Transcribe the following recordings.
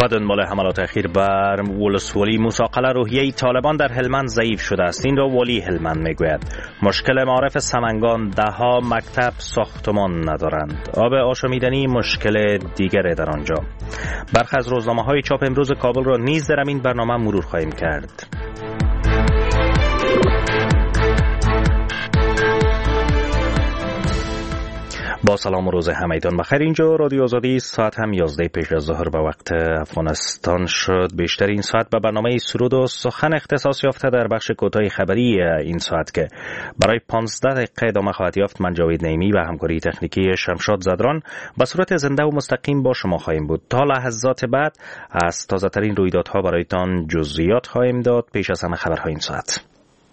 و دنبال حملات اخیر بر ولسوالی موسی قلعه روحیه طالبان در هلمند ضعیف شده است. این را ولی هلمند میگوید. مشکل معارف سمنگان، دهها مکتب ساختمان ندارند. آب آشامیدنی مشکل دیگری در آنجا. برخی از روزنامه‌های چاپ امروز کابل را نیز در این برنامه مرور خواهیم کرد. با سلام و روز همگیتان بخیر. اینجا رادیو آزادی، ساعت هم 11 پیش از ظهر به وقت افغانستان شد. بیشتر این ساعت به برنامه سرود و سخن اختصاص یافته در بخش کوتاه خبری این ساعت که برای 15 دقیقه ادامه خواهد یافت. من جاوید نعیمی و همکاری تکنیکی شمشاد زدران به صورت زنده و مستقیم با شما خواهیم بود. تا لحظات بعد از تازه ترین رویدادها برایتان جزئیات خواهیم داد. پیش از همه خبرهای این ساعت.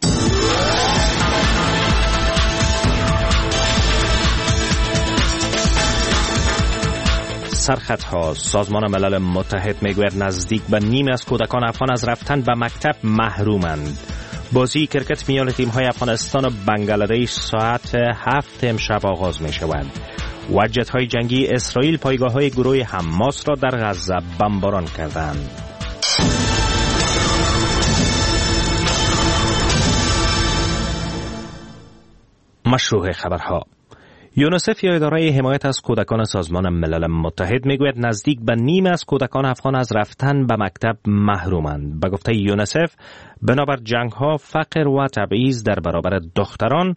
سرخطها. سازمان ملل متحد میگوید نزدیک به نیم از کودکان افغان از رفتن به مکتب محرومند. بازی کرکت میان تیم‌های افغانستان و بنگلادش ساعت 7 امشب آغاز می شود. و جت‌های جنگی اسرائیل پایگاه‌های گروه حماس را در غزه بمباران کردند. مشروع خبرها. یونیسف یا اداره حمایت از کودکان سازمان ملل متحد میگوید نزدیک به نیم از کودکان افغان از رفتن به مکتب محرومند. به گفته یونیسف بنابر جنگ‌ها، فقر و تبعیض در برابر دختران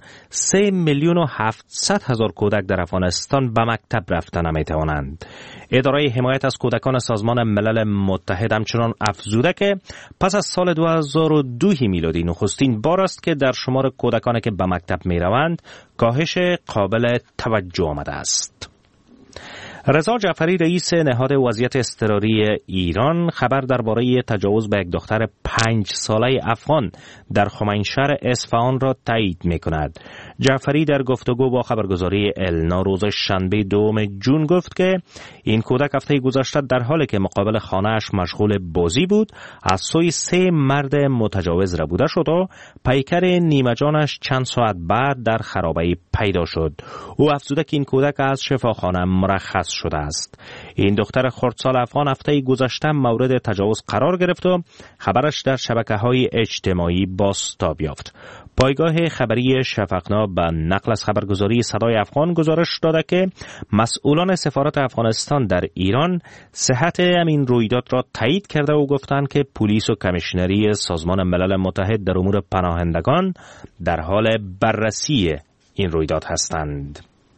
3,700,000 کودک در افغانستان به مکتب رفتن نمی‌توانند. اداره حمایت از کودکان سازمان ملل متحد همچنان افزوده که پس از سال 2002 میلادی نخستین بار است که در شمار کودکانی که به مکتب می‌روند کاهش قابل توجه آمده است. رضا جعفری رئیس نهاد وضعیت اضطراری ایران خبر درباره تجاوز به یک دختر 5 ساله افغان در خمینشهر اصفهان را تایید می‌کند. جعفری در گفتگو با خبرگزاری النا روز شنبه 2 جون گفت که این کودک هفته گذشته در حالی که مقابل خانه‌اش مشغول بازی بود از سوی 3 مرد متجاوز ربوده شد و پیکر نیمه جانش چند ساعت بعد در خرابه پیدا شد. او افزوده که این کودک از شفاخانه مرخص شده است. این دختر خردسال افغان هفته گذشته مورد تجاوز قرار گرفت و خبرش در شبکه‌های اجتماعی بازتاب یافت. پایگاه خبری شفقنا به نقل از خبرگزاری صدای افغان گزارش داده که مسئولان سفارت افغانستان در ایران صحت همین رویداد را تایید کرده و گفتند که پلیس و کمیشنری سازمان ملل متحد در امور پناهندگان در حال بررسی این رویداد هستند.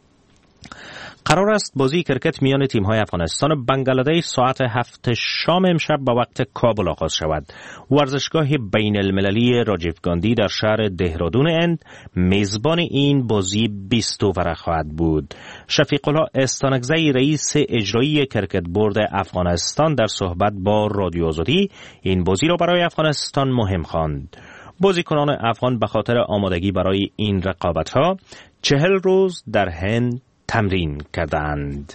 قرار است بازی کرکت میان تیم‌های افغانستان و بنگلادش ساعت 7 شام امشب به وقت کابل آغاز شود. ورزشگاه بین المللی راجیو گاندی در شهر دهرادون هند میزبان این بازی 20 اوور خواهد بود. شفیق الله استانکزی رئیس اجرایی کرکت بورد افغانستان در صحبت با رادیو آزادی این بازی را برای افغانستان مهم خواند. بازیکنان افغان به خاطر آمادگی برای این رقابت‌ها 40 روز در هند تمرین کردند.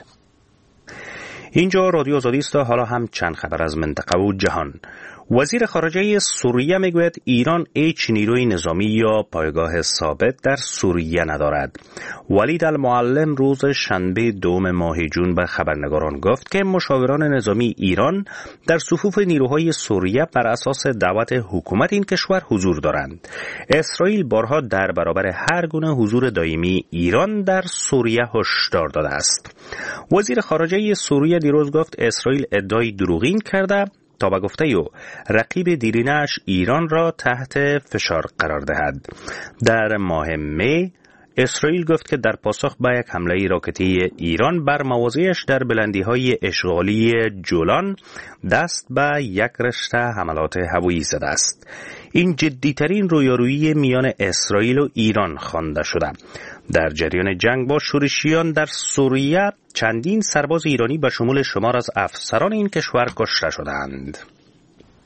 اینجا رادیو آزادی است. حالا هم چند خبر از منطقه و جهان. وزیر خارجه سوریه میگوید ایران هیچ نیروی نظامی یا پایگاه ثابت در سوریه ندارد. ولید المعلم روز شنبه 2 ماه جون به خبرنگاران گفت که مشاوران نظامی ایران در صفوف نیروهای سوریه بر اساس دعوت حکومت این کشور حضور دارند. اسرائیل بارها در برابر هر گونه حضور دائمی ایران در سوریه هشدار داده است. وزیر خارجه سوریه دیروز گفت اسرائیل ادعای دروغین کرده تا به گفته او رقیب دیرینه‌اش ایران را تحت فشار قرار دهد. در ماه می اسرائیل گفت که در پاسخ به یک حمله راکتی ایران بر مواضعش در بلندی‌های اشغالی جولان دست به یک رشته حملات هوایی زده است. این جدی‌ترین رویارویی میان اسرائیل و ایران خوانده شده. در جریان جنگ با شورشیان در سوریه چندین سرباز ایرانی به شمول شمار از افسران این کشور کشته شدند.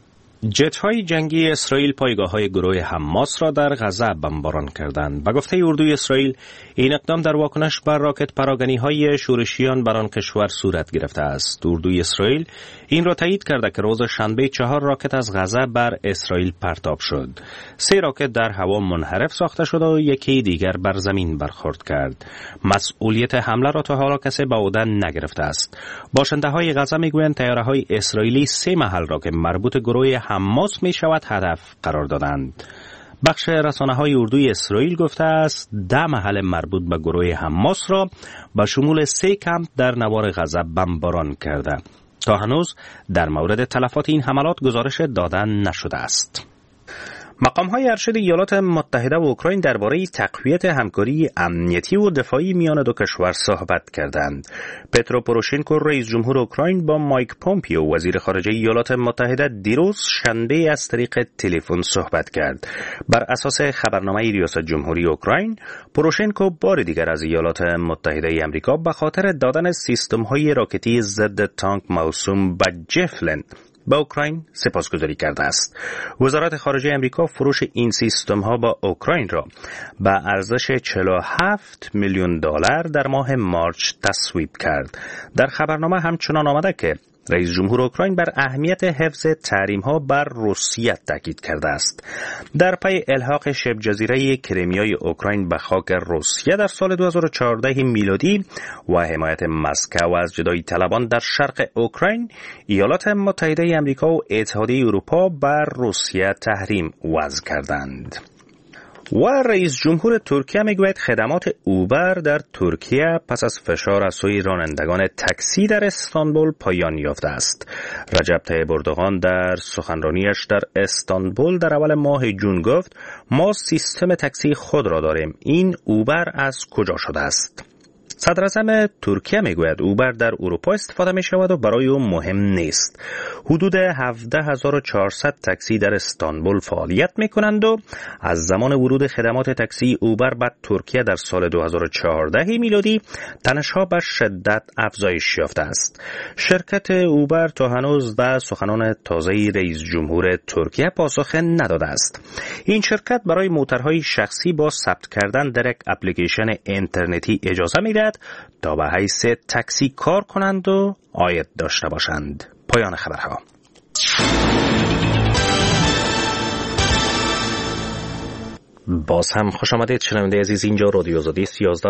جت‌های جنگی اسرائیل پایگاه‌های گروه حماس را در غزه بمباران کردند و گفته اردوی اسرائیل این اقدام در واکنش بر راکت پراگنی‌های شورشیان بر آن کشور صورت گرفته است. اردوی اسرائیل این را تایید کرده که روز شنبه 4 راکت از غزه بر اسرائیل پرتاب شد. 3 راکت در هوا منحرف ساخته شد و یکی دیگر بر زمین برخورد کرد. مسئولیت حمله را تا حالا کسی به عهده نگرفته است. باشنده‌های غزه می‌گویند طیاره‌های اسرائیلی 3 محل را که مربوط گروه حماس می شود هدف قرار دادند. بخش رسانه‌های اردوی اسرائیل گفته است 10 محل مربوط به گروه حماس را به شمول 3 کمپ در نوار غزه بمباران کرده. تا هنوز در مورد تلفات این حملات گزارش داده نشده است. مقام‌های ارشد ایالات متحده و اوکراین درباره تقویت همکاری امنیتی و دفاعی میان دو کشور صحبت کردند. پترو پوروشنکو رئیس جمهور اوکراین با مایک پومپیو وزیر خارجه ایالات متحده دیروز شنبه از طریق تلفن صحبت کرد. بر اساس خبرنامه ریاست جمهوری اوکراین، پوروشنکو بار دیگر از ایالات متحده آمریکا به خاطر دادن سیستم‌های راکتی ضد تانک موسوم به جفلن با اوکراین سپاسگزاری کرده است. وزارت خارجه آمریکا فروش این سیستم ها با اوکراین را به ارزش 47 میلیون دلار در ماه مارچ تصویب کرد. در خبرنامه همچنان آمده که رئیس جمهور اوکراین بر اهمیت حفظ تحریم‌ها بر روسیه تاکید کرده است. در پی الحاق شبه جزیره کریمیای اوکراین به خاک روسیه در سال 2014 میلادی و حمایت مسکو از جدایی طلبان در شرق اوکراین، ایالات متحده آمریکا و اتحادیه اروپا بر روسیه تحریم وضع کردند. و رئیس جمهور ترکیه میگوید خدمات اوبر در ترکیه پس از فشار از سوی رانندگان تاکسی در استانبول پایان یافته است. رجب طیب اردوغان در سخنرانیش در استانبول در اول ماه جون گفت ما سیستم تاکسی خود را داریم. این اوبر از کجا شده است؟ صدر اعظم ترکیه میگوید اوبر در اروپا استفاده می شود و برای او مهم نیست. حدود 17400 تاکسی در استانبول فعالیت می کنند و از زمان ورود خدمات تاکسی اوبر به ترکیه در سال 2014 میلادی تنش‌ها به شدت افزایش یافته است. شرکت اوبر تا هنوز به سخنان تازه رئیس جمهور ترکیه پاسخ نداده است. این شرکت برای موترهای شخصی با ثبت کردن در یک اپلیکیشن اینترنتی اجازه می‌دهد تا به حیث تاکسی کار کنند و عاید داشته باشند. پایان خبرها. باز هم خوش آمدید شنونده عزیز، اینجا رادیو آزادی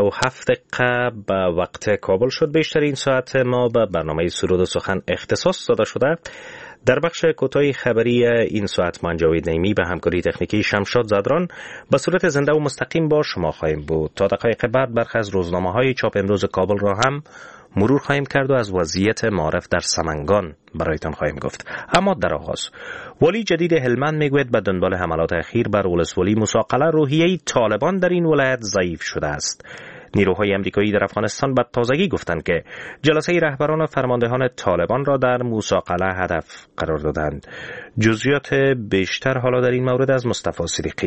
11:07 به وقت کابل شد. بیشتر این ساعت ما به برنامه سرود و سخن اختصاص داده شده. در بخش کوتاه خبری این ساعت من جاوید نعیمی به همکاری تکنیکی شمشاد زدران به صورت زنده و مستقیم با شما خواهیم بود. تا دقایق بعد برخی از روزنامه‌های چاپ امروز کابل را هم مرور خواهیم کرد و از وضعیت معارف در سمنگان برایتان خواهیم گفت. اما در آغاز والی جدید هلمند میگوید به دنبال حملات اخیر بر ولسوالی موسی قلعه روحیه طالبان در این ولایت ضعیف شده است. نیروهای امریکایی در افغانستان به تازگی گفتند که جلسه رهبران و فرماندهان طالبان را در موسی قلعه هدف قرار دادند. جزئیات بیشتر حالا در این مورد از مصطفی صدیقی.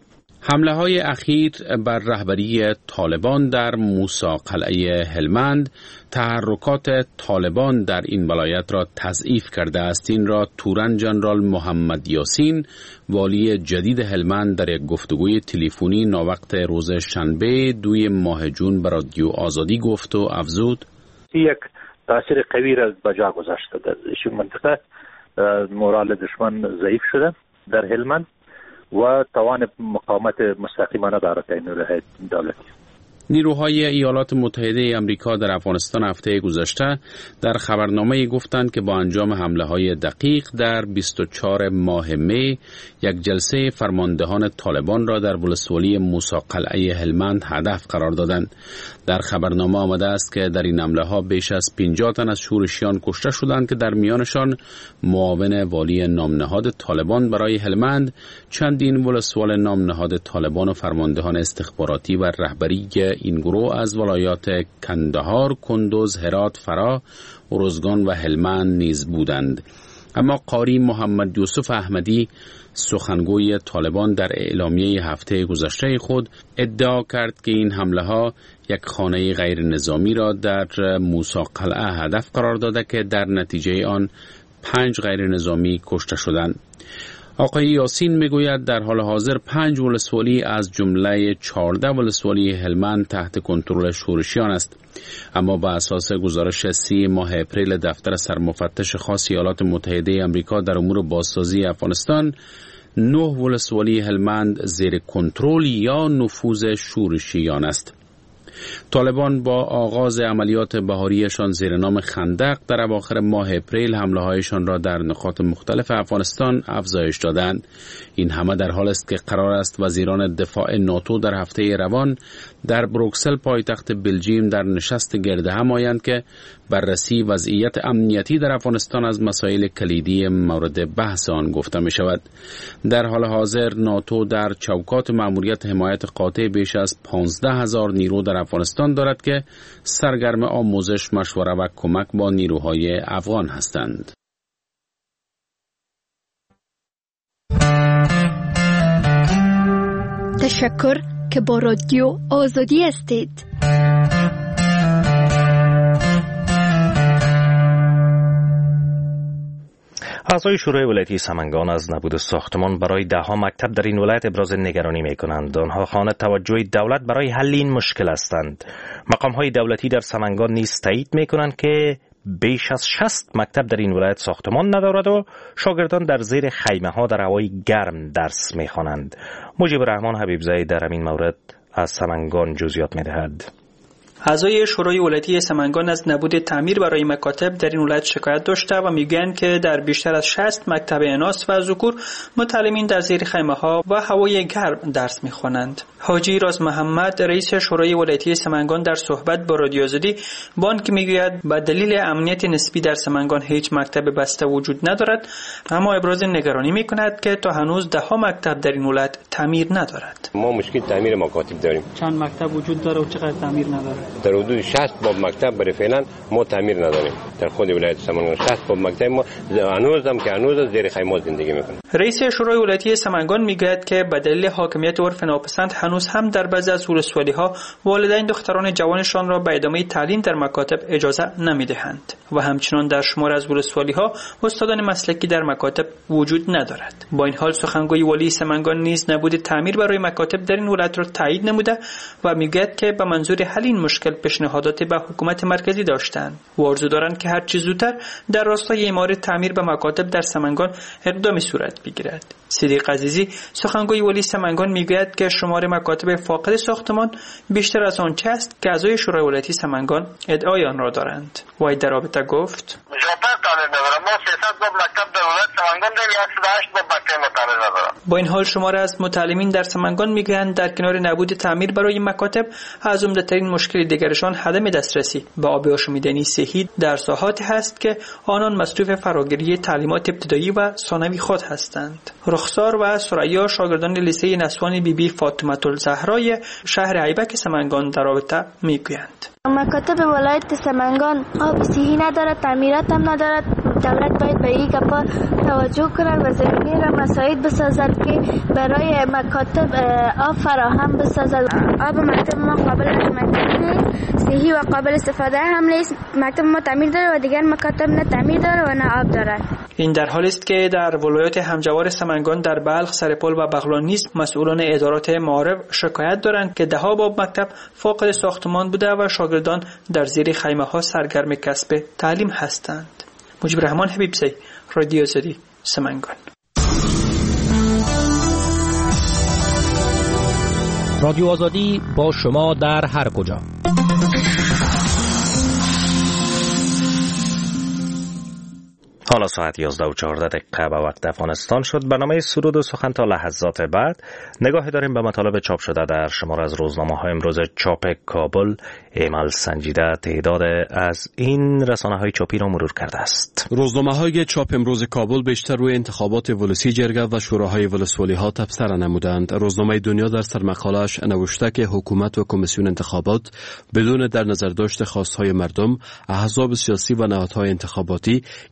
حمله های اخیر بر رهبری طالبان در موسی قلعه هلمند تحرکات طالبان در این ولایت را تضعیف کرده است. این را تورن جنرال محمد یاسین والی جدید هلمند در یک گفتگوی تلفنی ناوقت روز شنبه 2 ماه جون به رادیو آزادی گفت و افزود: یک تاثیر قوی را به جا گذاشته در این منطقه. مورال دشمن ضعیف شده در هلمند و توان مقاومت مستقیمانه دارد این دولتی. نیروهای ایالات متحده آمریکا در افغانستان هفته گذشته در خبرنامه گفتند که با انجام حمله‌های دقیق در 24 ماه می یک جلسه فرماندهان طالبان را در ولسوالی موسی قلعه هلمند هدف قرار دادند. در خبرنامه آمده است که در این حمله‌ها بیش از 50 تن از شورشیان کشته شدند که در میانشان معاون والی نامنهاد طالبان برای هلمند، چندین ولسوال نامنهاد طالبان و فرماندهان استخباراتی و رهبری این گروه از ولایات کندهار، کندوز، هرات، فرا، ارزگان و هلمند نیز بودند. اما قاری محمد یوسف احمدی سخنگوی طالبان در اعلامیه هفته گذشته خود ادعا کرد که این حمله ها یک خانه غیر نظامی را در موسی قلعه هدف قرار داده که در نتیجه آن 5 غیر نظامی کشته شدند. آقای یاسین میگوید در حال حاضر 5 ولسوالی از جمله 14 ولسوالی هلمند تحت کنترل شورشیان است. اما با اساس گزارش 30 ماه اپریل دفتر سرمفتش خاص ایالات متحده آمریکا در امور بازسازی افغانستان، 9 ولسوالی هلمند زیر کنترل یا نفوذ شورشیان است. طالبان با آغاز عملیات بهاریشان زیر نام خندق در اواخر ماه اپریل حمله‌هایشان را در نقاط مختلف افغانستان افزایش دادند. این همه در حال است که قرار است وزیران دفاع ناتو در هفته روان در بروکسل پایتخت بلژیم در نشست گرد هم آیند که بررسی وضعیت امنیتی در افغانستان از مسائل کلیدی مورد بحث آن گفته می شود. در حال حاضر ناتو در چوکات مأموریت حمایت قاطع بیش از 15,000 نیرو در افغانستان دارد که سرگرم آموزش، مشوره و کمک با نیروهای افغان هستند. تشکر که با رادیو آزادی هستید. اعضای شورای ولایتی سمنگان از نبود ساختمان برای 10 مکتب در این ولایت ابراز نگرانی می کنند. آنها خواهان توجه دولت برای حل این مشکل هستند. مقام‌های دولتی در سمنگان نیز تایید می کنند که بیش از 60 مکتب در این ولایت ساختمان ندارد و شاگردان در زیر خیمه ها در هوای گرم درس می خوانند. مجیب الرحمن حبیبزاده در این مورد از سمنگان جزئیات می دهد. اعضای شورای ولایتی سمنگان از نبود تعمیر برای مکاتب در این ولایت شکایت داشته و میگویند که در بیشتر از 60 مکتب اناث و ذکور متعلمین در زیر خیمه ها و هوای گرم درس میخوانند. حاجی راز محمد رئیس شورای ولایتی سمنگان در صحبت با رادیو آزادی بانک میگوید به دلیل امنیت نسبی در سمنگان هیچ مکتب بسته وجود ندارد، اما ابراز نگرانی میکند که تا هنوز 10 مکتب در این ولایت تعمیر ندارد. ما مشکل تعمیر مکاتب داریم. چند مکتب وجود داره و چقدر تعمیر نداره؟ در حدود 60 باب مکتب برای فعلا ما تعمیر نداریم در خود ولایت سمنگان. 60 باب مکتب ما هنوز زیر خیمه زندگی میکنیم. رئیس شورای ولایتی سمنگان میگوید که به دلیل حاکمیت عرف ناپسند هنوز هم در بعضی از ولسوالی‌ها والدین دختران جوانشان را به ادامه تعلیم در مکاتب اجازه نمیدهند و همچنان در شمار از ولسوالی‌ها استادان مسلکی در مکاتب وجود ندارد. با این حال سخنگوی والی سمنگان نیز نبود تعمیر برای مکاتب در این ولایت را تایید نموده و میگوید که به منظور حل این مشکل پیشنهادات به حکومت مرکزی داشتند و آرزو دارند که هر چه زودتر در راستای اعمار تعمیر به مکاتب در سمنگان اقدامی صورت بگیرد. صدیق عزیزی سخنگوی والی سمنگان میگوید که شمار مکاتب فاقد ساختمان بیشتر از آنچه است که اعضای شورای ولایتی سمنگان ادعای آن را دارند. وی در رابطه گفت: با این حال شمار از متعلمین در سمنگان میگویند در کنار نبود تعمیر برای مکاتب از عمده‌ترین مشکل دیگرشان عدم دسترسی به آب آشامیدنی صحی در ساحاتی هست که آنان مصروف فراگیری تعلیمات ابتدایی و ثانوی خود هستند. رخسار و ثریا شاگردان لیسه نسوان بیبی فاطمه الزهرای شهر ایبک سمنگان در رابطه میگویند: مکاتب ولایت سمنگان آب صحی ندارد، تعمیرات هم ندارد. دولت باید به این گپا توجه کند و زمینه را مساعد بسازد که برای مکاتب آب فراهم بسازد. آب مکتب ما قابل مکتب نیست، صحی و قابل استفاده هم نیست. مکتب ما تعمیر داره و دیگر مکاتب نه تعمیر داره و نه آب دارد. این در حالی است که در ولایت همجوار سمنگان در بلخ، سرپل و بغلان نیز مسئولان ادارات معارف شکایت دارند که 10 باب مکتب فاقد ساختمان بوده و شاگردان در زیر خیمه ها سرگرم کسب تعلیم هستند. مجیب الرحمن حبیبزاده، رادیو آزادی، سمنگان. رادیو آزادی با شما در هر کجا. حالا ساعت 11:14 به وقت افغانستان شد. برنامه سرود و سخن تا لحظات بعد نگاهی داریم به مطالب چاپ شده در شمار از روزنامه‌های امروز چاپ کابل. ایمال سنجیده تعداد از این رسانه‌های چاپی را مرور کرده است. روزنامه‌های چاپ امروز کابل بیشتر روی انتخابات ولسی جرگه و شوراهای ولسوالی‌ها تبصره نمودند. روزنامه دنیا در سرمقاله‌اش نوشته که حکومت و کمیسیون انتخابات بدون در نظر داشت خواست‌های مردم، احزاب سیاسی و نهادهای انتخاباتی این پروسه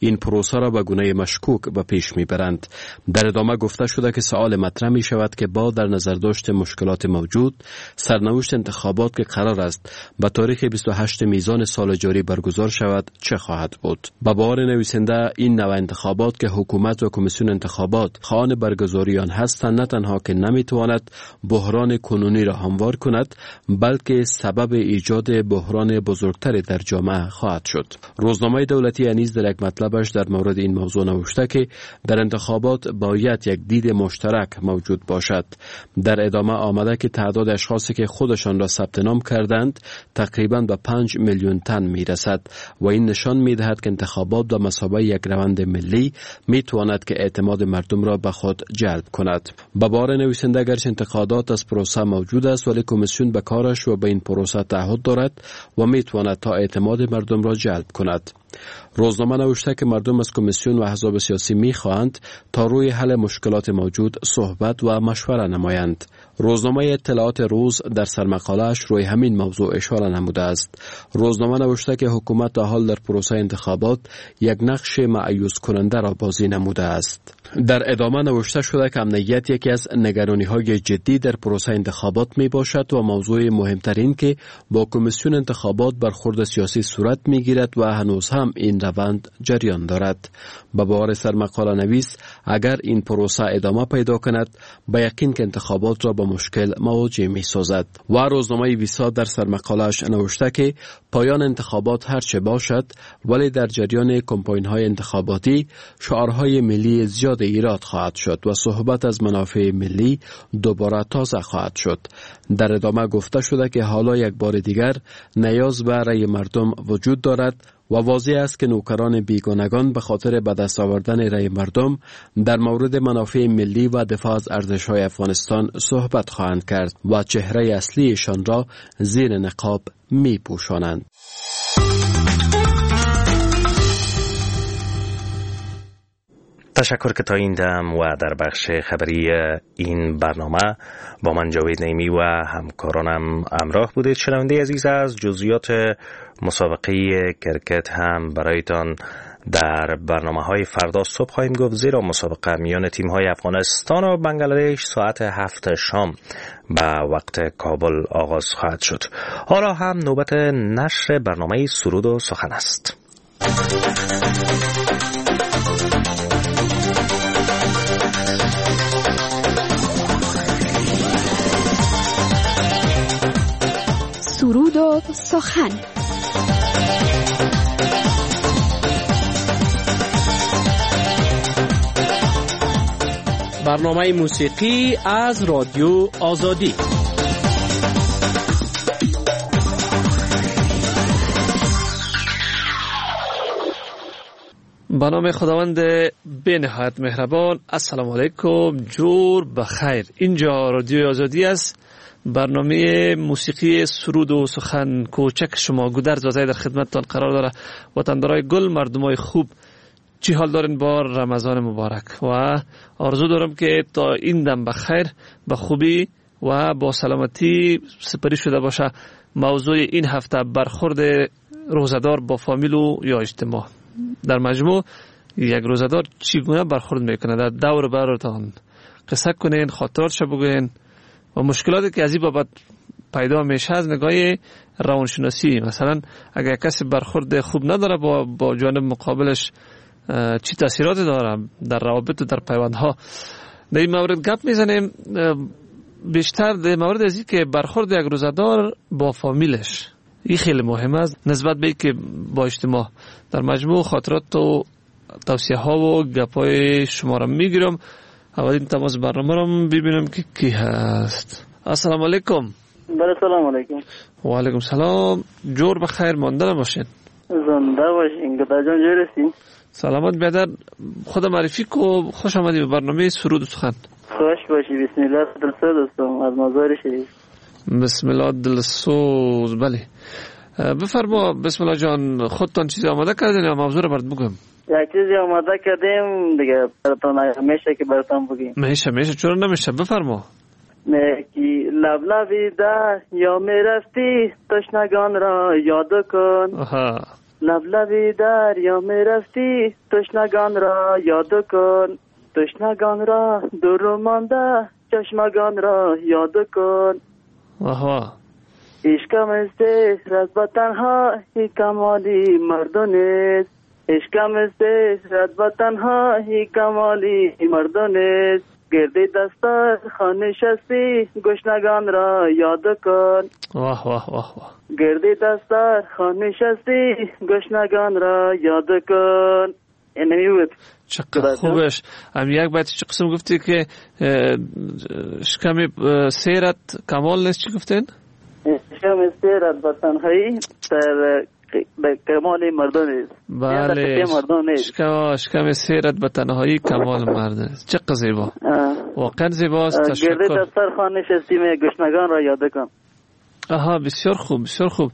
پروسه را به گونه مشکوک به پیش میبرند. در ادامه گفته شده که سوال مطرح می شود که با در نظر داشت مشکلات موجود، سرنوشت انتخابات که قرار است به تاریخ 28 میزان سال جاری برگزار شود چه خواهد بود. به باور نویسنده این نوع انتخابات که حکومت و کمیسیون انتخابات خواهان برگزاری آن هستند، نه تنها که نمیتواند بحران کنونی را هموار کند، بلکه سبب ایجاد بحران بزرگتری در جامعه خواهد شد. روزنامه دولتی نیز در یک مطلبش در مورد این موضوع نوشته که در انتخابات باید یک دید مشترک موجود باشد. در ادامه آمده که تعداد اشخاصی که خودشان را ثبت نام کردند تقریباً به 5 میلیون تن میرسد و این نشان میدهد که انتخابات به مثابه یک روند ملی میتواند که اعتماد مردم را به خود جلب کند. به باور نویسنده گرچه انتقادات از پروسه موجود است، ولی کمیسیون به کارش و به این پروسه تعهد دارد و میتواند تا اعتماد مردم را جلب کند. روزنامه نوشته که مردم از کمیسیون و احزاب سیاسی میخواهند تا روی حل مشکلات موجود صحبت و مشوره نمایند. روزنامه اطلاعات روز در سرمقاله‌اش روی همین موضوع اشاره نموده است. روزنامه نوشته که حکومت تا حال در پروسه انتخابات یک نقش مأیوس کننده را بازی نموده است. در ادامه نوشته شده که امنیت یکی از نگرانی‌های جدی در پروسه انتخابات می باشد و موضوع مهمترین که با کمیسیون انتخابات برخورد سیاسی صورت می‌گیرد و هنوز هم این روند جریان دارد. به باور سرمقاله نویس اگر این پروسه ادامه پیدا کند به یقین که انتخابات را با مشکل مواجه می‌سازد. و روزنامه ویسا در سرمقاله‌اش نوشته که پایان انتخابات هرچه باشد ولی در جریان کمپاین‌های انتخاباتی شعارهای ملی زیاد ایراد خواهد شد و صحبت از منافع ملی دوباره تازه خواهد شد. در ادامه گفته شده که حالا یک بار دیگر نیاز به رأی مردم وجود دارد و واضح است که نوکران بیگانگان به خاطر به دست آوردن رأی مردم در مورد منافع ملی و دفاع از ارزش‌های افغانستان صحبت خواهند کرد و چهره اصلیشان را زیر نقاب می پوشانند. تشکر که تا این دم و در بخش خبری این برنامه با من جاوید نعیمی و همکارانم همراه بودید. شنونده عزیز، از جزئیات مسابقه کرکت هم برایتان در برنامه‌های فردا صبح خواهیم گفت، زیرا مسابقه میان تیم‌های افغانستان و بنگلادش ساعت 7 شام به وقت کابل آغاز خواهد شد. حالا هم نوبت نشر برنامه سرود و سخن است. سرود و سخن. برنامه موسیقی از رادیو آزادی. به نام خداوند بی نهایت مهربان. السلام علیکم، جور بخیر. اینجا رادیو آزادی است. برنامه موسیقی سرود و سخن کوچک شما گودرز وزای در خدمتتان قرار داره. وطندارای گل، مردمای خوب، چی حال دارین با رمضان مبارک؟ و آرزو دارم که تا این دم بخیر، به خوبی و با سلامتی سپری شده باشه. موضوع این هفته برخورد روزدار با فامیل و یا اجتماع. در مجموع یک روزدار چگونه برخورد میکنه؟ در دور براتان قصه کنین، خاطراتش بگوین و مشکلاتی که از این بابت پیدا میشه از نگاه روانشناسی. مثلا اگر کسی برخورد خوب نداره با جانب مقابلش، چی تاثیراتی داره در روابط و در پیوندها. در این مورد گپ میزنیم بیشتر در مورد ازی که برخورد یک روزدار با فامیلش این خیلی مهم است نسبت به که با اجتماع. در مجموع خاطرات و توصیه ها و گپای شما را میگیرم. اولین تماس برنامه را ببینم که کی هست. السلام علیکم. بله سلام علیکم. و علیکم سلام. جور بخیر مانده باشین. زنده باشین. گدا جان جوری هستی؟ سلامت بیادر. خود معرفی کو. خوش آمدی به برنامه سرود و سخن. خوش باشی. بسم الله دلسوز هستم از مزار شریف. بسم الله دلسوز. بله بفرما. بسم الله جان، خودتان چیزی آماده کردین یا موضوع رو برات بگم؟ یک چیزی آماده کردیم دیگه براتون میشه که براتون بگیم. میشه چرا نمیشه؟ بفرما. کی لب ده یا میرفتی تشنگان را یاد کن. لب لبی دریا می رفتی تشنگان را یاد کن تشنگان را دور مانده چشمگان را یاد کن آها عشقم است رد به تنهایی کمالی مردانست عشقم است رد به تنهایی کمالی مردانست گردی دستار خانه شستی گشنگان را یاد کن واه واه واه واه گردی دستار خانه شستی گشنگان را یاد کن. اینمی بود. چقدر خوبش. هم یک باید چه قسم گفتی که شکم سیرت کمال نیست چی گفتین؟ شکم سیرت با تنهایی در کمال مردان است. بله شکم سیرت به تنهایی کمال مرد است. چقدر زیبا واقعا زیباست. تشکر. گرده دستار خانه شستیم گشنگان را یاد کن. آها بسیار خوب بسیار خوب.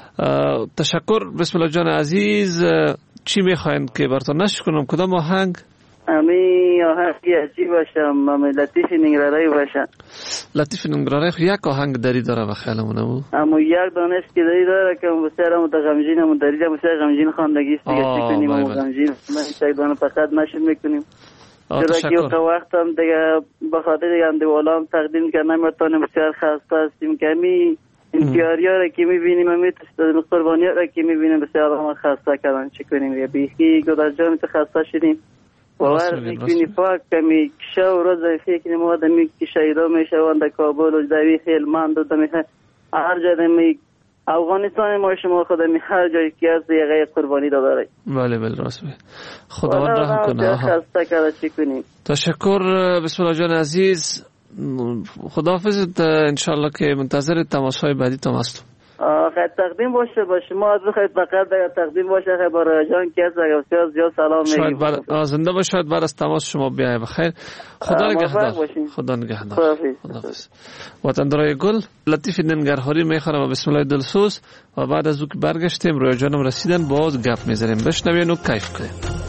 تشکر. بسم الله جان عزیز چی میخواین که براتون نشر کنم؟ کدام آهنگ؟ امی آهنگی عجیب باشم امی لطیف ننگرارایی باشم. لطیف ننگرارایی یک آهنگ داری داره و خیالمونه بود اما یک دانش که داری داره که بسیار همون غمجین همون داری بسیار غمجین خواندگی است دیگه چی کنیم همون غمجین من یک دانه فقط نشد میکنیم چرا که یک وقت هم دیگه بخاطر دیگه هم دیوالا هم تقدیم که نمیتونیم بسیار خسته هستیم که امی انتیاری ها را که میبینیم امی قربانی ها را که میبینیم بسیار هم خسته کردن چی کنیم بیخی گذر جا میتو خسته شدیم باور میکنی پاک کمی کشه و روز فکر نمو دمی که شهیدا میشوند در کابل و دوی هلمند و دمی هر جا دمی افغانستان ما شما خود دمی هر جایی که از یه قربانی داره. بله بله راست می خداوند رحم کنه. خسته کرده چی کنیم. تشکر. بسم الله جان عزیز خداحافظ. انشالله که منتظر تماس‌های بعدی تام هستم. خیلی تقدیم باشه با شما از خیلی فقط تقدیم باشه خیلی برای جان که از اگه زیاد سلام میگیم زنده باشید بعد از تماس شما بیای بخیر. خدا نگهدار. خدا نگهدار. خداحافظ. وطندارای گل لطیف ننگرهاری میخوانم و بسم الله دلسوز و بعد از او که برگشتیم روی جانم رسیدن باز گپ میزنیم بشنوین و کیف کنیم.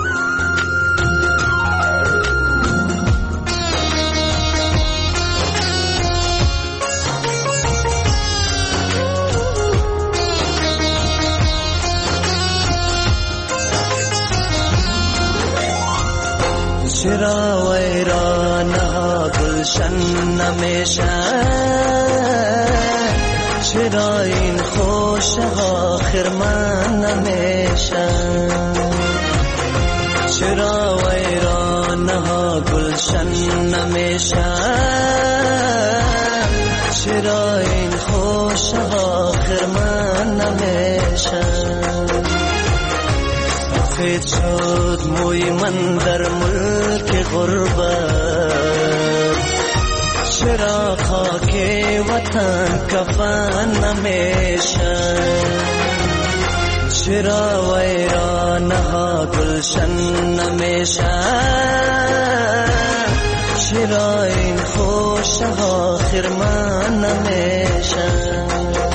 چرا ویرانها گلشن نمیشن چرا این خوشها خرمن نمیشن چرا ویرانها گلشن نمیشن چرا این خوشها خرمن نمیشن سفید شد موی من در ملک غربت چرا خاک وطن کفن نمیشن چرا ویرانها گلشن نمیشن چرا این خوشها خرمن نمیشن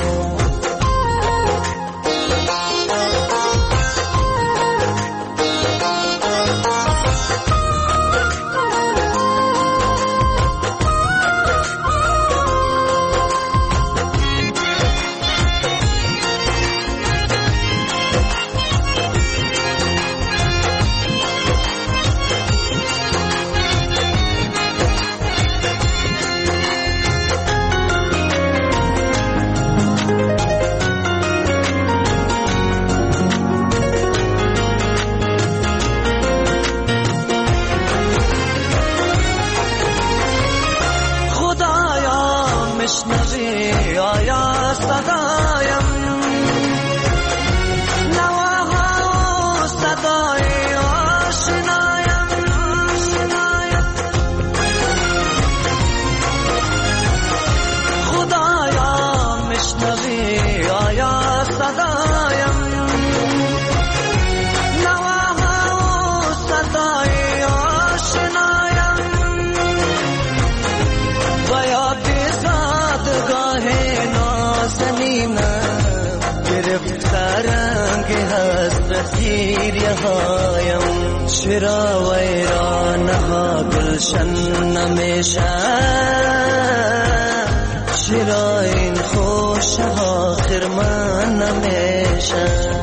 چرا ویرانها گلشن نمیشن چرا این خوش آخر من نمیشه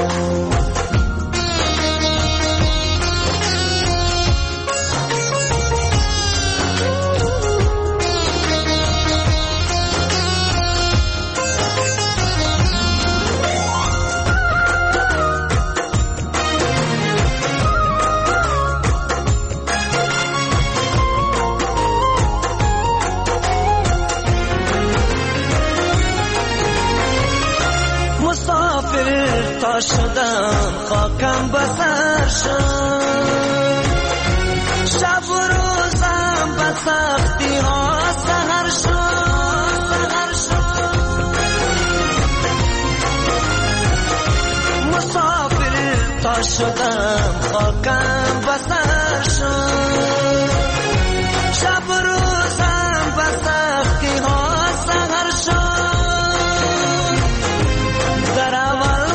شدم خاکم بسر شد شب و روزم به سختی ها سهر شد مسافر تا شدم خاکم بسر شد شب و روزم به سختی ها سهر شد در اول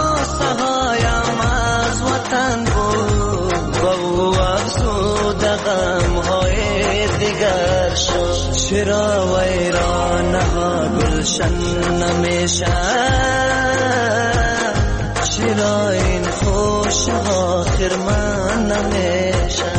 وطن بود و او افزود غمهای دیگر شد چرا ویرانها گلشن نمیشه چرا این خوش آخر من نمیشه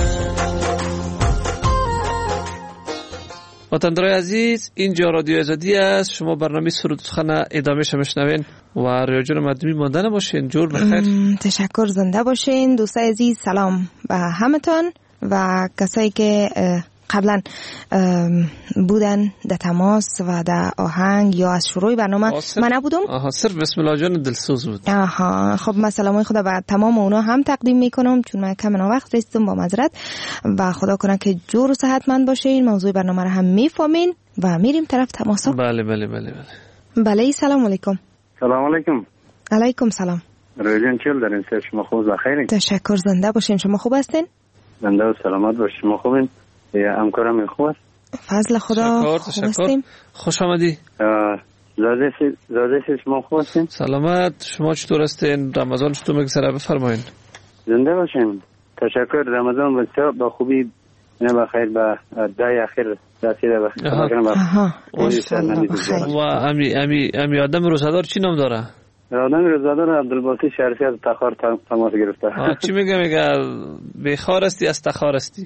وطندرای عزیز اینجا رادیو آزادی است شما برنامه سرود سخن ادامه شمشنوین و ریاجون مدمی ماندن باشین جور بخیر تشکر زنده باشین دوستای عزیز سلام به همتون و کسایی که قبلا بودن در تماس و در آهنگ یا از شروع برنامه من نبودم صرف بسم الله جان دلسوز بود خب من سلامای خدا به تمام اونا هم تقدیم میکنم چون من کم وقت رسیدم با معذرت و خدا کنه که جور و صحتمند باشین موضوع برنامه رو هم میفهمین و میریم طرف تماسا بله سلام علیکم سلام علیکم علیکم سلام رویان چیل دارین سر شما خوب بخیرین تشکر زنده باشین شما خوب هستین زنده و سلامت باشین شما خوبین یا همکارم خوب است فضل خدا تشکر خوش آمدی زاده شما خوب هستین سلامت شما چطور هستین رمضان چطور میگذره بفرمایین زنده باشین تشکر رمضان بسیار با خوبی نه بخیر با دای اخیر رسیده و امی آدم روزدار چی نام داره آدم روزدار عبدالباسی شرفی از تخار تماس گرفته چی میگه بیخار استی از تخار استی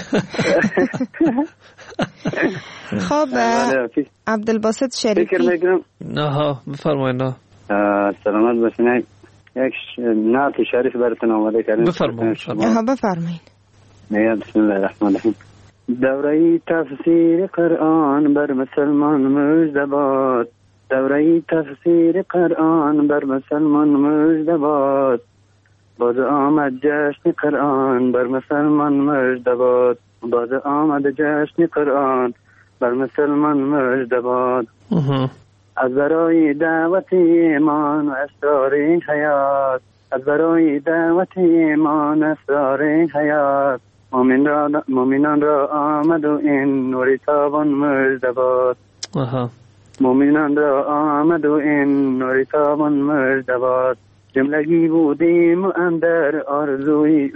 خب عبدالباسط شریفی فکر میکنم بفرمایید سلامت باشین یک نعت شریف براتون آماده کردیم بفرمایید بسم الله الرحمن الرحیم دوره تفسیر قرآن بر مسلمان مژده باد دوره تفسیر قرآن بر مسلمان مژده باد باز آمد جشن قرآن بر مسلمان مژده باد باز آمد جشن قرآن بر مسلمان مژده باد از برای دعوت ایمان و اسرار این حیات از برای دعوت ایمان اسرار این حیات مومنان را آمد و این نوری تابان مژده باد مومنان را آمد و این نوری تابان مژده باد جملگی بودیم و اندر آرزوی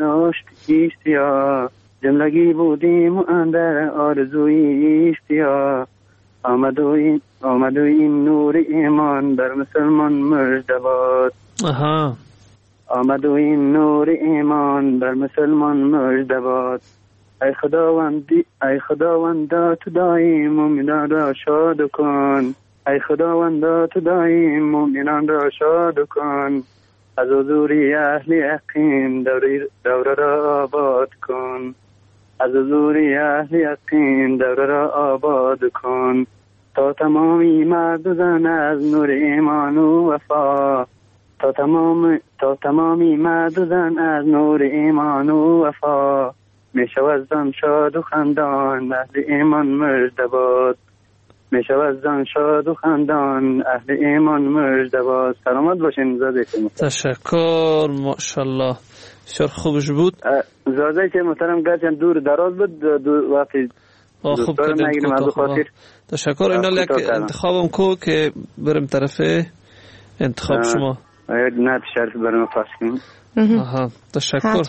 اشتیا جملگی بودیم و اندر آرزوی اشتیا آمد و این نور ایمان بر مسلمان مژده باد آمد و این نور ایمان بر مسلمان مژده باد ای خداوندا تو دایم مومنان را شاد کن ای خداوندا تو دایم مومنان را شاد کن از حضور اهل یقین دوره را آباد کن از حضور اهل یقین دوره را آباد کن تا تمامی مرد و زن از نور ایمان و وفا تا تمامی مرد و زن از نور ایمان و وفا می شود زن شاد و خندان اهل ایمان مژده باد می شود زن شاد و خندان اهل ایمان مژده باد سلامت باشین زاده تشکر ماشاءالله بسیار خوبش بود زاده که محترم گرچند دور دراز بود وقتی خوب کردیم تشکر اینا یک انتخابم کو که برم طرف انتخاب شما نه شرف برام پاس کنیم تشکر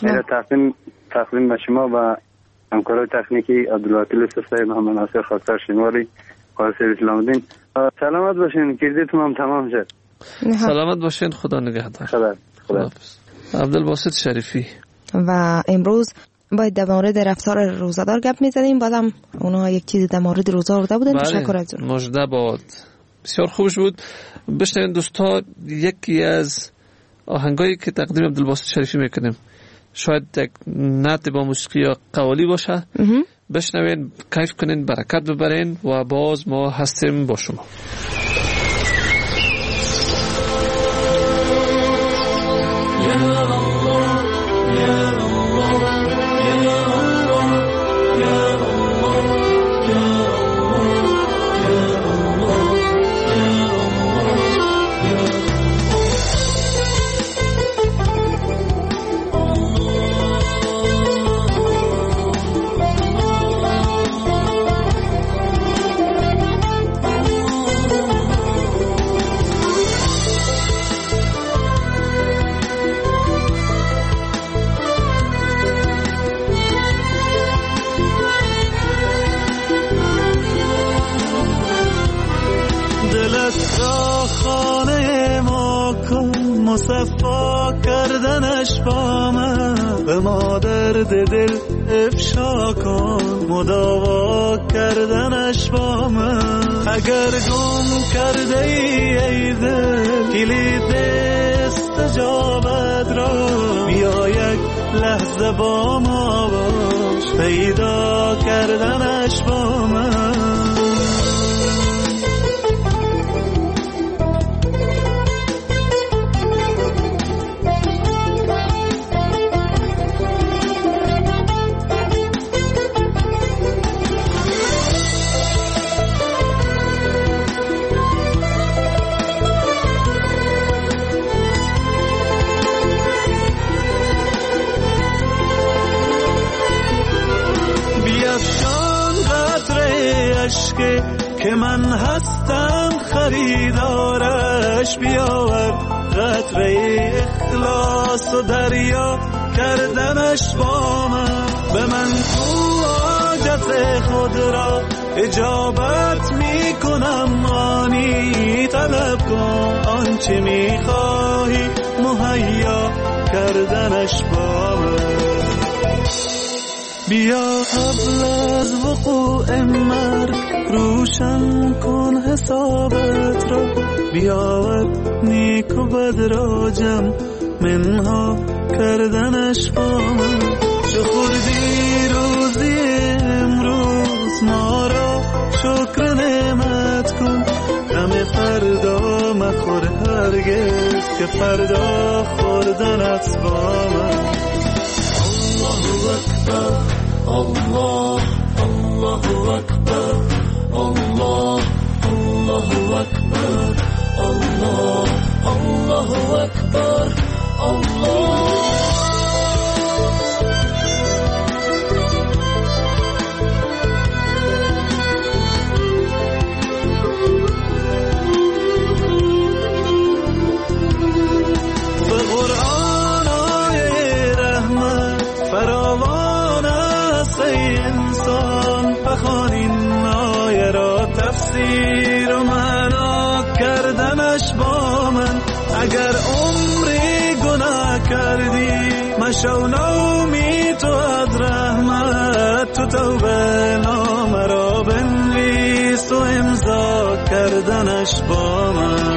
تقدیم به شما و همکارای تکنیکی عبدالوکیل صاحب محمد ناصر خاکسار شینواری قاسم اسلام الدین. سلامت باشین، کردیتون هم تمام شد. سلامت باشین، خدا نگهدار. خدا. عبدالباسط شریفی. و امروز باید در مورد رفتار روزدار گپ می‌زدیم، بعدم اونها یک چیزی در مورد روزه آورده بودن. تشکر از اون. مژده باد. بسیار خوش بود. بشنوین دوستا یکی از آهنگایی که تقدیم عبدالباسط شریفی میکنیم، شاید یک نعت با موسیقی یا قوالی باشه. بشنوین، کیف کنین، برکت ببرین و باز ما هستیم با شما. مصفا کردنش با من، به ما درد دل افشا کن، مداوا کردنش با من. اگر گم کرده ای دل کلید استجابت را، بیا یک لحظه با ما باش، پیدا کردنش با من. که من هستم خریدارش، بیاور قطره اخلاص و دریا کردنش با من. به من تو حاجت خود را اجابت می کنم، آنی طلب کن آنچه می خواهی، مهیا کردنش با من. بیا قبل از وقوع مرگ روشن کن حسابت را، بیاور نیک و بد را جمع منها کردنش با من. چه خوردی روزی امروز، ما را شکر نعمت کن، غم فردا مخور هرگز، که فردا خوردنت با من. الله اکبر، الله الله اکبر، الله الله اکبر، الله الله اکبر، الله. به قرآن آیه رحمت فراوان است ای انسان، بخوانین آیه را تفسیر و معنا کردنش با من. اگر عمری گناه کردی مشو نومی تو از رحمت، تو توبه نامه را بنویس و امضا کردنش با من.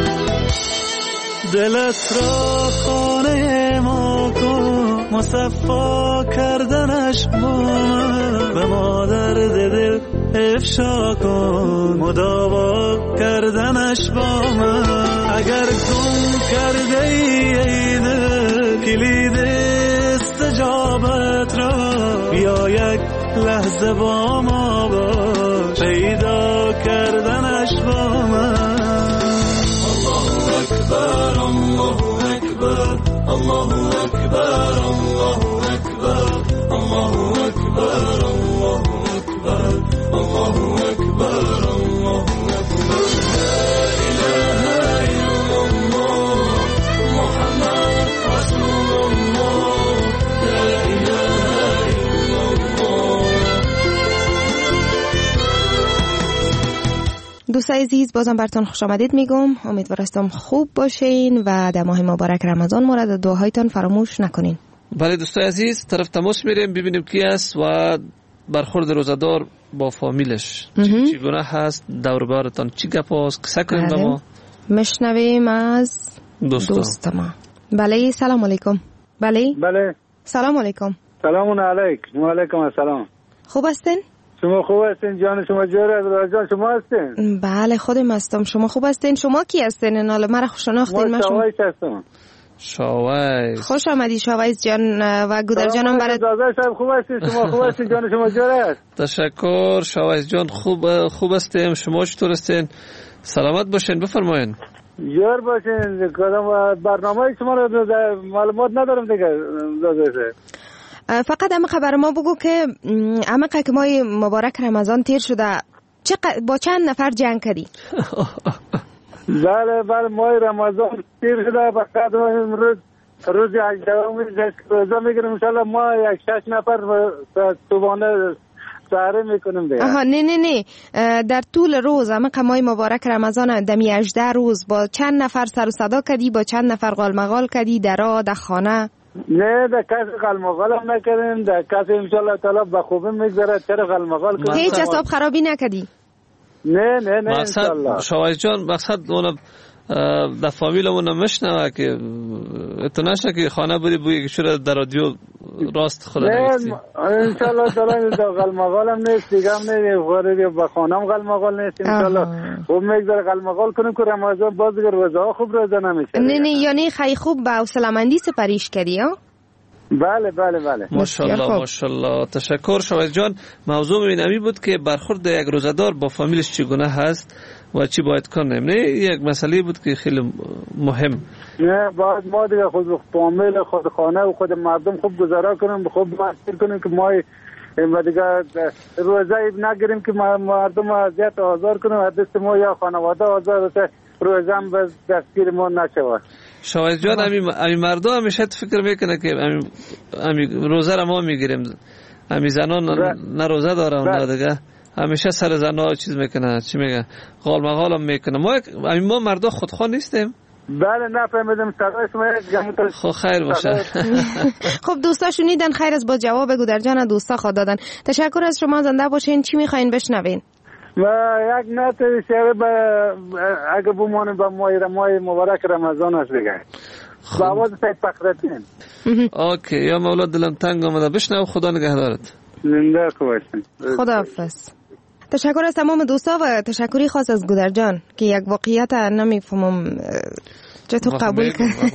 دلت را خانه ما کن، مصفا کردنش با من. به ما درد دل افشا کن، مداوا کردنش با من. اگر گم کرده ای دل کلید استجابت را، بیا یک لحظه با ما باش، پیدا کردنش با من. الله اکبر، الله اکبر، الله اکبر، الله اکبر، الله اکبر، الله اکبر، الله اکبر، الله اکبر. لا اله الا الله محمد رسول الله، لا اله الا الله. دوست عزیز بازم براتون خوش آمدید میگم. امیدوارم خوب باشین و در ماه مبارک رمضان مورد دعاهایتان فراموش نکنین. بله دوستای عزیز، طرف تماس میریم ببینیم کی است و برخورد روزدار با فامیلش چگونه هست، دور و برتان چی گپ است، قصه کنیم با ما. مشنویم از دوست ما. بله سلام علیکم. بله سلام علیکم. سلام علیکم. و علیکم السلام. خوب هستین؟ شما خوب هستین؟ جان شما جوره؟ جان شما هستین؟ بله خودم هستم. شما خوب هستین؟ شما کی هستین؟ ناله مرا خوش شناختین؟ من شاویز هستم. شاویز خوش آمدی شاویز جان و گودر جانم برات. داداش خوب هستین؟ شما خوب هستین؟ جان شما جوره؟ تشکر شاویز جان، خوب هستیم. شما چطور هستین؟ سلامت باشین، بفرمایین. جور باشین. کدام برنامه شما رو معلومات ندارم دیگه داداش. فقط همه خبر ما بگو که همه که ماه مبارک رمضان تیر شده با چند نفر جنگ کردی؟ بله ماه رمضان تیر شده فقط امروز روز 18 روزه میگیریم ان شاء الله ما 6 نفر صبحانه سحری میکنیم دیگه. نه در طول روز همه ماه مبارک رمضان دمی 18 روز با چند نفر سر و صدا کردی، با چند نفر قالمقال کردی در خانه؟ نه در کسی قلمقال هم نکردیم، در کسی انشاءالله تعالی به خوبی میگذره. چرا قلمقال کنیم؟ هیچ حساب خرابی نکردی؟ نه انشاءالله. شاویز جان مقصد اون در فامیلمون نمیشنوه که تو نشه که خانه بری بویی که شده در رادیو راست خدا نگیستی. نه انشاءالله تعالی در قلمقال هم نیست دیگه، هم نه با خانه هم قلمقال نیست. انشاءالله خوب میگذره قلمقال کنیم که رمضان باز دیگه روزه ها خوب روزه نمیشه. نه یعنی خیلی خوب با حوصله‌مندی سپریش کردی ها؟ بله ماشاءالله. تشکر شاویز جان. موضوع اینمی بود که برخورد یک روزدار با فامیلش چگونه هست و چی باید کنیم. نه یک مسئله بود که خیلی مهم. نه باید ما دیگه خود فامیل خود خانه و خود مردم خوب گذارا کنیم، خوب مسئول کنیم که ما دیگه روزه نگیریم که مردم اذیت آزار کنیم و دست ما یا خانواده آزار بشه، روزه هم به دستگیر ما نشود. شاویز جان امی مردم همیشه فکر میکنه که امی روزه را ما میگیریم، امی زنان نه روزه دارن نه دیگه، همیشه سر زنها چیز میکنه، چی میگه، قال هم میکنه. ما مردم خودخواه نیستیم. بله نفهمیدم صدای شما. خب خیر باشه. خب دوستا شنیدن، خیر از با جواب گودر جان دوستا خود دادن. تشکر از شما، زنده باشین. چی میخواین بشنوین؟ و یک نت شعر اگه بمانیم با ماه مبارک رمضان است دیگه. با آواز سید فخرالدین. اوکی یا مولا دلم تنگ آمده، بشنو. خدا نگهدارت. زنده باشین. خداحافظ. تشکر از تمام دوستا و تشکری خاص از گودر جان که یک واقعیت نمیفهمم چطور قبول کرد.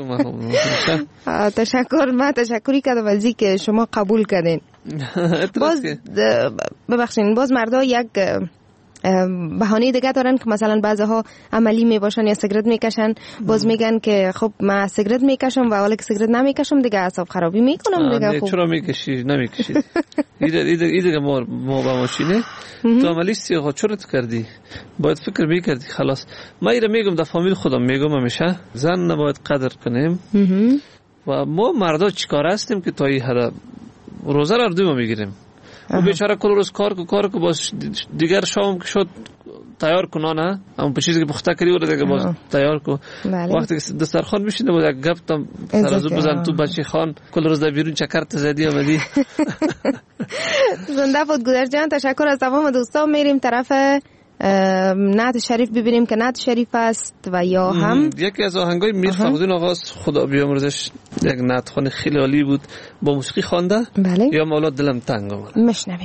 تشکری کردم از اینکه شما قبول کردین. باز ببخشین، باز مردا یک بهانه دیگه دارن که مثلا بعضها عملی میباشن یا سیگرت میکشن، باز میگن که خب من سیگرت میکشم و حالا که سیگرت نمیکشم دیگه اعصاب خرابی میکنم دیگه. خب چرا میکشی؟ نمیکشی. دیگه ما با ماشینه تو عملی چرا تو کردی؟ باید فکر میکردی. خلاص من ایره میگم در فامیل خودم میگم همیشه زن نباید قدر کنیم و ما مردا چیکار هستیم که تا این حد روزه را دوم میگیریم و بیچاره کل روز کار کو باز دیگر شام که شد تیار کنه، نه اما چیزی که پخته کردی ولی دیگه باز تیار کو. وقتی که دسترخوان میشینه بود یک گپ تام سرازو بزن تو بچه خان کل روز در بیرون چکر زدی آمدی. زنده بود گودر جان. تشکر از تمام دوستان. میریم طرف نعت شریف ببینیم که نعت شریف است و یا هم یکی از آهنگای میر فخرالدین آقاست، خدا بیامرزش، یک نعت خوان خیلی عالی بود با موسیقی خوانده. بله. یا مولا دلم تنگ آمد. مشنویم.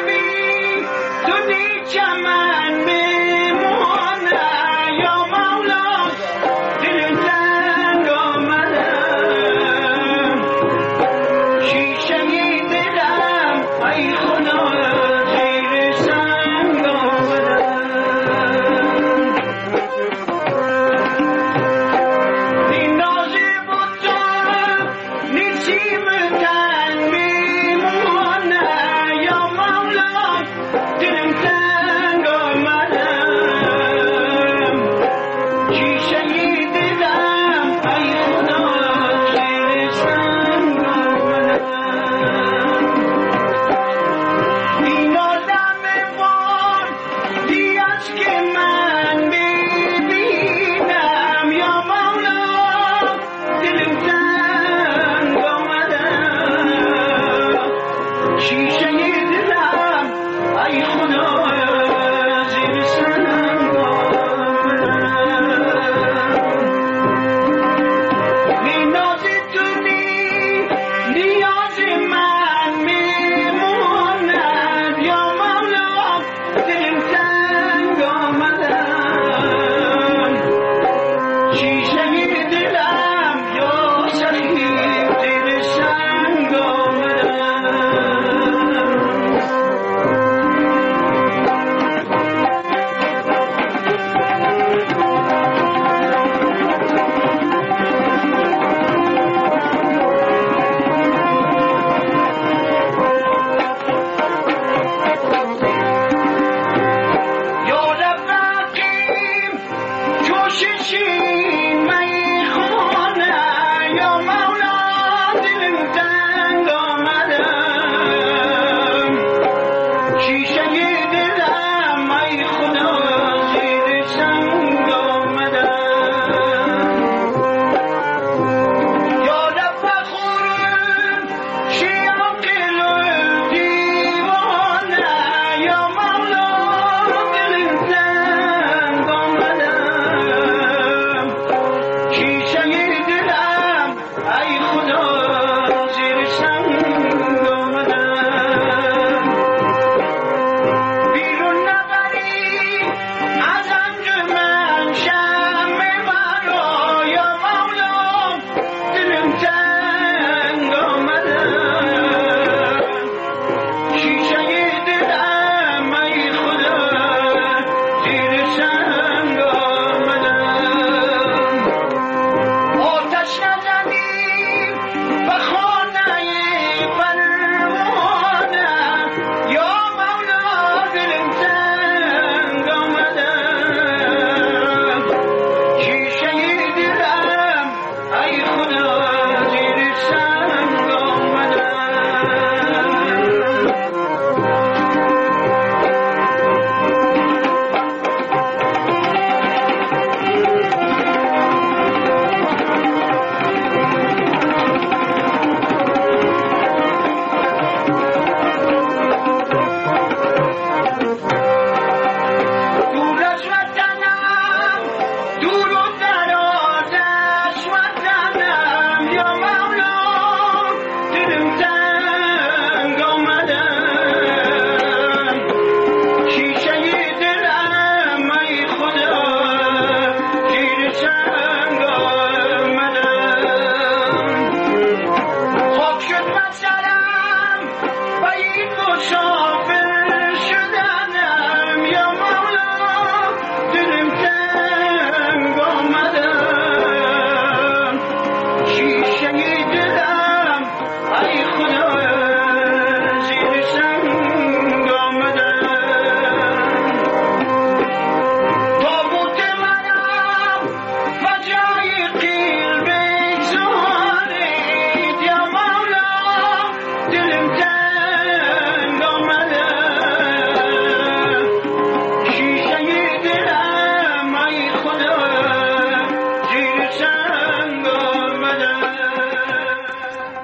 من میمونه یا مولا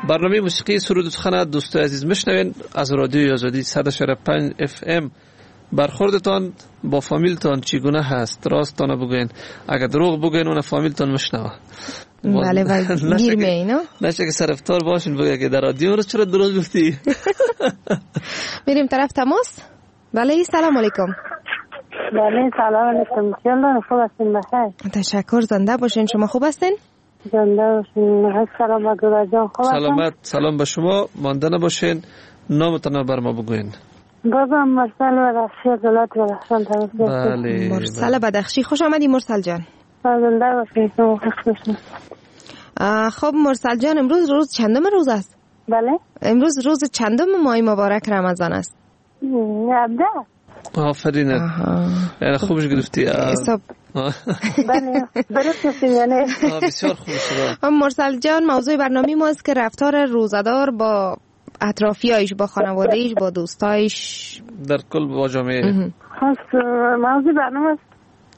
برنامه موسیقی سرود و سخن دوستای عزیز میشنوین از رادیوی آزادی 100.5 FM. برخوردتان با فامیلتان چگونه هست؟ راستانه بگوین، اگر دروغ بگوین اون فامیلتان میشنوه. بله بله گیر میاینا نشه که سرفتار باشین بگه که در رادیو رو چرا دروغ گفتی. میریم طرف تماس. بله سلام علیکم. بله سلام علیکم. چطور خوب هستین؟ بخیر. تشکر. زنده باشین. شما خوب هستین؟ زنده باشین. سلام علیکم جان. خوب هستین؟ سلامت. سلام به شما. مانده نباشین. نامتون بر ما بگوین. بازم مرسل بدخشی از ولایت بدخشان تماس گرفتم. بله. مرسل بدخشی خوش آمدی مرسل جان. زنده باشین. شما خوش باشین. خب مرسل جان امروز روز چندم روز است؟ بله. امروز روز چندم ماه مبارک رمضان است؟ 17. آفرین. یعنی خوبش گرفتی. حساب. بله. درست هستین یعنی. بسیار خوب شد. مرسل جان موضوع برنامه ما است که رفتار روزدار با اطرافیایش، با خانواده‌ایش، با دوستایش، در کل با جامعه. خاص موضوع برنامه است.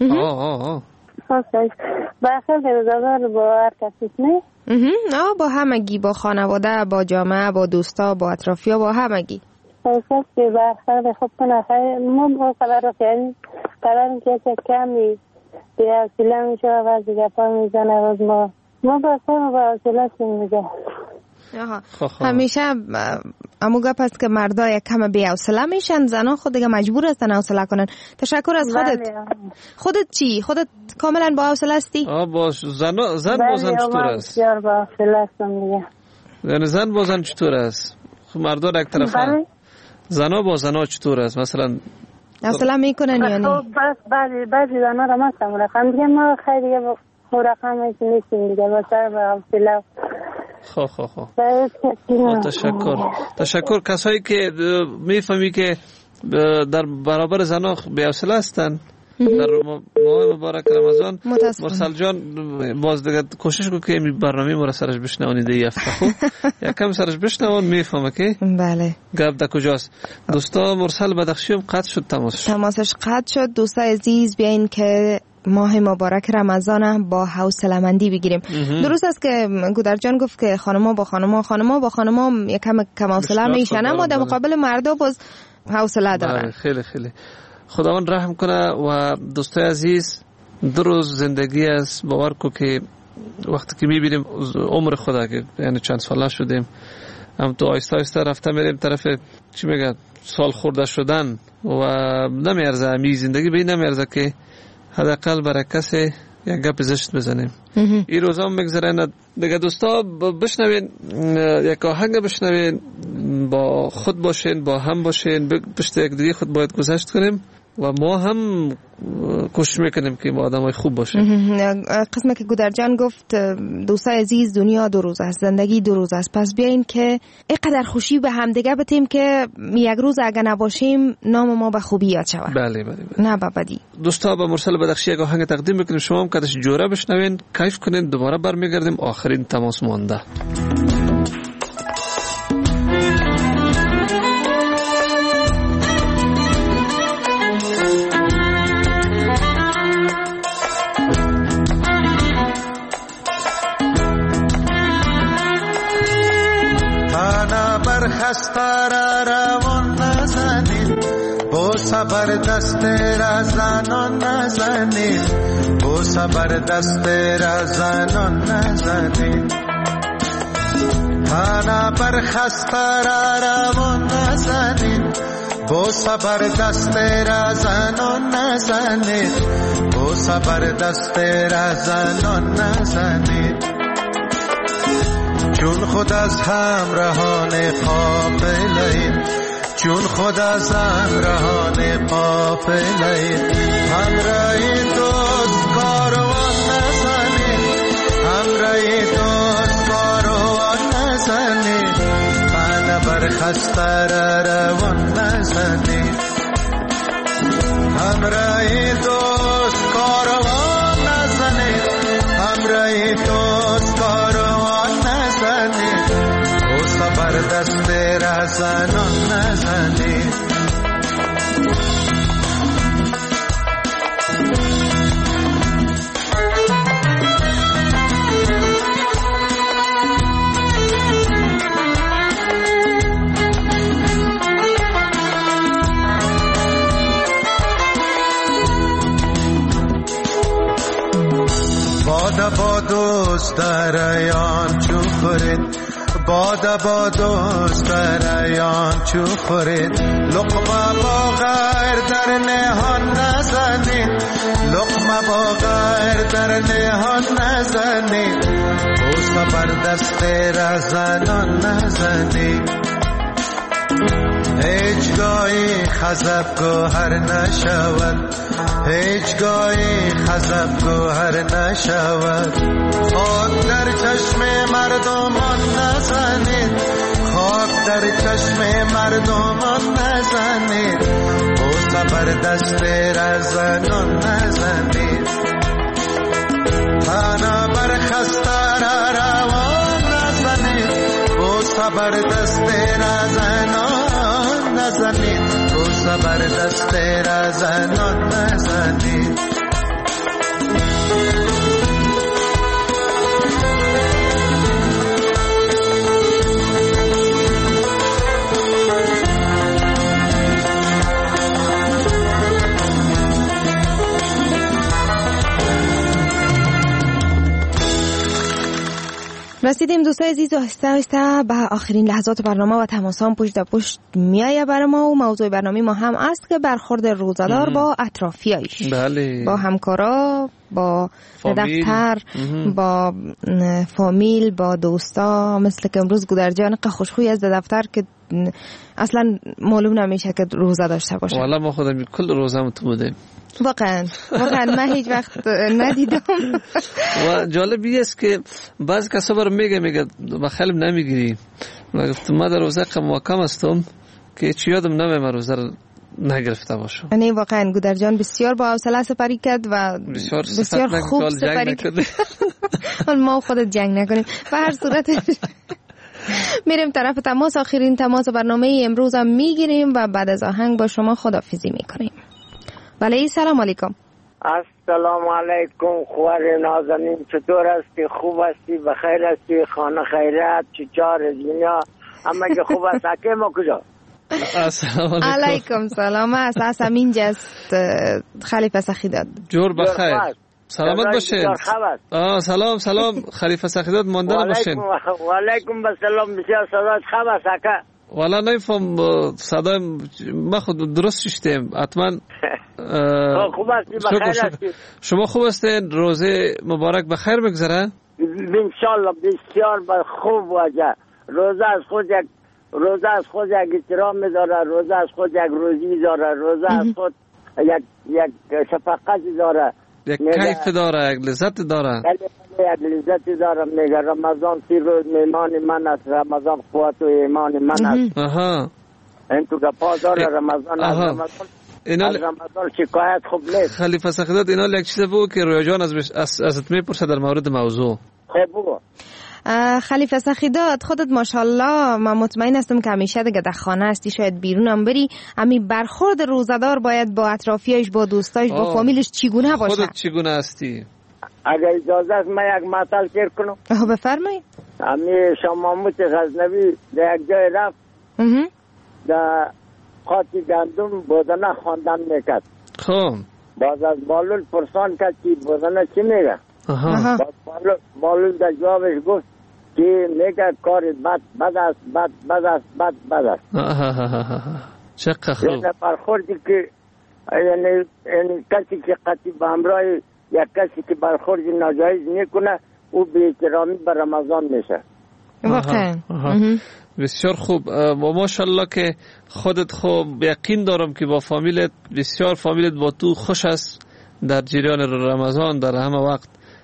خاص بخیر روزدار با هر کسی نه؟ با همگی، با خانواده، با جامعه، با دوستا، با اطرافیا، با همگی. خاص که بخیر خوب کنه. خیر ما با قرار رو کردیم قرار که کمی به اصلا میشه و دیگه پا میزنه روز ما با اصلا میگه. همیشه امو گپ است که مردا یک کم بی حوصله میشن، زنا خود دیگه مجبور هستن حوصله کنن. تشکر از خودت. خودت چی؟ خودت کاملا با حوصله هستی؟ باش. زن با زن چطور است؟ بسیار با حوصله هستم دیگه. یعنی زن با زن چطور است؟ مردا یک طرفه، زنا با زنا چطور است؟ مثلا حوصله میکنن یعنی؟ بس بعضی زنا را مثلا رقم دیگه ما خیلی دیگه با رقم نیستیم دیگه با سر با حوصله. تشکر. کسایی که میفهمی که در برابر زنا بی حوصله هستن در ماه مبارک رمضان، مرسل جان باز دیگه کوشش کن که این برنامه ما را سرش بشنونید این هفته. خوب یکم سرش بشنون میفهمه که بله گپ در کجاست. دوستا مرسل بدخشی هم قطع شد، تماسش قطع شد. دوستای عزیز بیاین که ماه مبارک رمضان با حوصله‌مندی بگیریم. درست است که گودر جان گفت که خانما با خانما یکم کم حوصله میشن، اما در مقابل مردا باز حوصله دارن. خیلی خداوند رحم کنه. و دوستای عزیز دو روز زندگی است. باور کو که وقتی که میبینیم عمر خدا که یعنی چند ساله شدیم، هم تو آیسته رفته میریم طرف چی میگه سال خورده شدن و نمیارزه همی زندگی به نمیارزه که حداقل برای کسی یک گپ زشت بزنیم. این روزا هم میگذره دیگه. دوستا بشنوین یک آهنگ بشنوین، با خود باشین، با هم باشین، پشت یک دیگه خود باید گذشت کنیم و ما هم کوشش میکنیم که ما آدمای خوب باشیم. قسمه که گودر جان گفت دوستای عزیز دنیا دو روز است، زندگی دو روز است، پس بیاین که اینقدر خوشی به هم دیگه بتیم که یک روز اگه نباشیم نام ما به خوبی یاد شود. بله. نه به بدی. دوستا با مرسل بدخشی یک آهنگ تقدیم میکنیم، شما هم کدش جوره بشنوین، کیف کنین. دوباره برمیگردیم آخرین تماس مونده. خسته را روان نزنید، با صبر دست را زنان نزنید، با صبر دست را زنان نزنید. تنها بر خسته را روان نزنید، با صبر دست را زنان نزنید، با صبر دست را زنان نزنید. چون خود از همراهان قافله، چون خود از همراهان قافله، همراه دوست کاروان نزنید، همراه دوست کاروان نزنید، من بر خسته روان نزنید، همراه دوست کاروان نزنید، همراه دوست کاروان نزنید، او صبر دست را زنان نزنید. دوست درایان چو خورید با دوست درایان چو خورید لقمه با غیر در نهان نزنید لقمه با غیر در نهان نزنید بوسه بر دست رزنان نزنید هیچگاهی خزب گوهر نشود هیچگاهی خزب گوهر نشود خاک در چشم مردمان نزنید خاک در چشم مردمان نزنید بوسه بر دست رزنان نزنید تنها بر خسته روان نزنید بوسه بر دست رزنان نزنید بوسه بر دست رزنان نزنید رسیدیم دوستای عزیز و آهسته به آخرین لحظات برنامه و تماسام پشت در پشت میایه برای ما و موضوع برنامه ما هم است که برخورد روزدار با اطرافیایش بله. با همکارا با دفتر با فامیل با دوستا مثل که امروز گودرجان خوشخوی از دفتر که اصلا معلوم نمیشه که روزه داشته باشه والا ما خودم کل روزم تو بودیم واقعا من هیچ وقت ندیدم و جالبی است که بعض کسا برام میگه بخیلم نمیگیری من گفتم ما در روزه محکم هستم که چی یادم نمیاد روزه رو نگرفته باشم. یعنی واقعا گودرجان بسیار با حوصله سپری کرد و بسیار خوب سپری کرد. ما خودت جنگ نکنیم. به هر صورت میریم طرف تماس. آخرین تماس برنامه امروز هم میگیریم و بعد از آهنگ با شما خداحافظی میکنیم. بله سلام علیکم. السلام علیکم خوار نازنین، چطور هستی؟ خوب هستی؟ بخیر هستی؟ خانه خیریت؟ چیچار دنیا همه که خوب است؟ اکی ما کجا؟ السلام علیکم. سلام است هستم اینجاست خلیفه سخیداد. جور بخیر سلامت باشین. سلام خلیفه سخیداد ماندن باشین. و علیکم السلام. بسیار صدات خوب است اکا؟ والا نمیفهم صدای ما خود درست ششتیم حتما. خوب هستی؟ بخیر هستی؟ شما خوب هستین؟ روزه مبارک بخیر بگذره؟ انشالله بسیار خوب واجه. روزه از خود یک احترام می‌داره، روزه از خود یک روزی داره، روزه از خود یک شفقت داره، یک کیف داره، یک لذت داره، یک لذت داره. میگه رمضان 30 روز میمان من است، رمضان قوت و ایمان من است. این تو گپا داره رمضان. از رمضان شکایت خوب نیست. خلیفه سخیداد اینا یک چیز بود که رویا جان ازت میپرسه در مورد موضوع. خب بگو. خلیفه سخیداد خودت ماشاءالله من مطمئن هستم که همیشه دیگه در خانه هستی، شاید بیرون هم بری. همین برخورد روزدار باید با اطرافیایش، با دوستایش، با فامیلش چگونه باشه؟ خودت چگونه هستی؟ اگر اجازه است من یک مطلب شیر کنم. بفرمایید. همین شاه محمود غزنوی در یک جای رفت در قاطی گندم بودنه خواندن میکرد. خب باز از بالول پرسان کرد که بودنه چی میگه؟ بالول در جوابش گفت که میگه کار بد است. چقدر خوب. یعنی برخوردی که یعنی کسی که قطعی به همراه یک کسی که برخورد ناجایز میکنه او به احترامی به رمضان میشه. واقعا بسیار خوب. و ماشاءالله که خودت خوب یقین دارم که با فامیلت بسیار فامیلت با تو خوش است در جریان رمضان در همه وقت.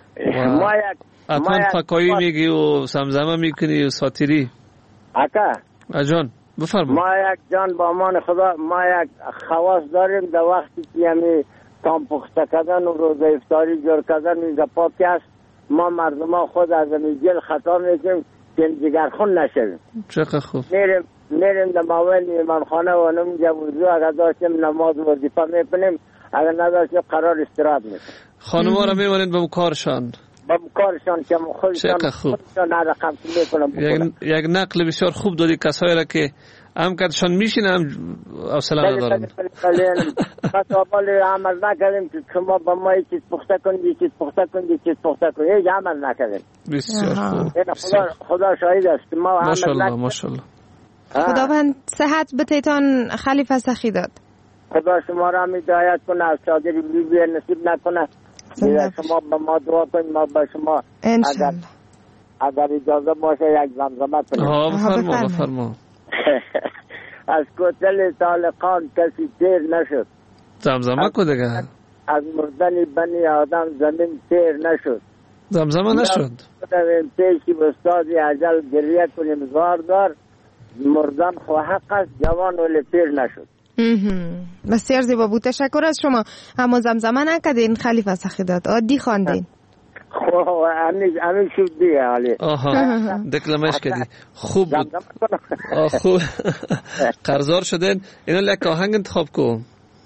حتما فکایی میگی و سمزمه میکنی و ساتیری. اکا اجان بفرما. ما یک جان با امان خدا ما یک خواص داریم در وقتی که همی تام پخته کردن و روزه افطاری جور کردن این پاکی است. ما مردم ها خود از همی جل خطا میکنیم که جگرخون نشویم. چقدر خوب. میریم در ماویل ایمانخانه و نمیجا وضو اگر داشتیم نماز وظیفه میکنیم، اگر نداشتیم قرار استراحت میکنیم. خانم ها را میمانید به مکارشان که خودشان یک نقل بسیار خوب دادی کسایی را که هم کدشان میشینم حوصله ندارم. پس اول عمل نکردیم که شما با ما چیز پخته کنید، چیز پخته کنید، چیز پخته کنید، هیچ عمل نکردیم. بسیار خوب. خدا شاهد است که ما عمل نکردیم. ماشاءالله. خداوند صحت بتیتان خلیفه سخیداد. خدا شما را هدایت کنه، از چادر بیبی نصیب نکنه. شما با ما دعا کنید، ما با شما اگر اجازه باشه یک زمزمه کنیم. بفرما. از کتل طالقان کسی تیر نشد. زمزمه کو دیگه. از مردن بنی آدم زمین تیر نشد. زمزمه نشد. پیشی استادی اجل گریه کنیم زاردار، مردن خو حق است، جوان ولی پیر نشد. بسیار زیبا بود، تشکر از شما. اما زمزمه نکردین خلیفه سخیداد، عادی خواندین. همین شد دیگه حالی. دکلمش کردی. خوب بود. خوب. قرضار شدین. اینو لک آهنگ انتخاب کو.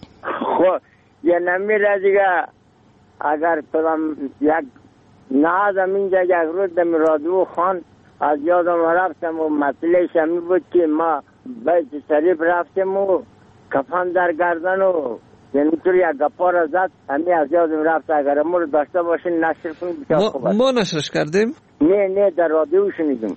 یه نمیره دیگه اگر پرم یک نهازم اینجا یک روز دم رادیو خان از یادم رفتم و مسئلهش همی بود که ما بیت شریف رفتم و کفن در گردن و یعنی طور یک گپا را زد، همی از یادم رفت. اگر ما رو داشته باشین نشر کنیم. ما نشرش کردیم؟ نه در رادیو شنیدیم.